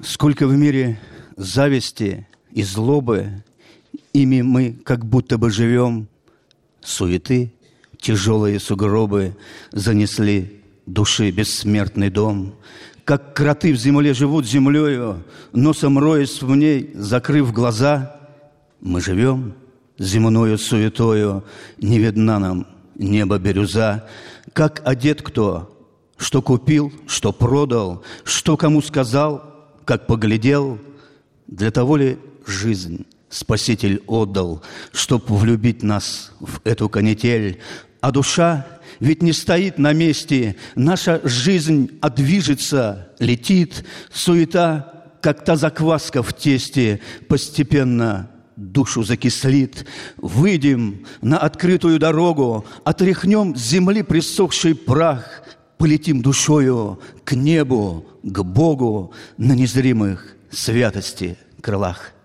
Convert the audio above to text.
Сколько в мире зависти и злобы, ими мы как будто бы живем. Суеты, тяжелые сугробы занесли души бессмертный дом. Как кроты в земле живут землею, носом роясь в ней, закрыв глаза, мы живем земною суетою, не видна нам небо бирюза. Как одет кто, что купил, что продал, что кому сказал, как поглядел, для того ли жизнь Спаситель отдал, чтоб влюбить нас в эту канитель. А душа ведь не стоит на месте, наша жизнь движется, летит. Суета, как та закваска в тесте, постепенно душу закислит. Выйдем на открытую дорогу, отряхнем с земли присохший прах, полетим душою к небу, к Богу на незримых святости крылах.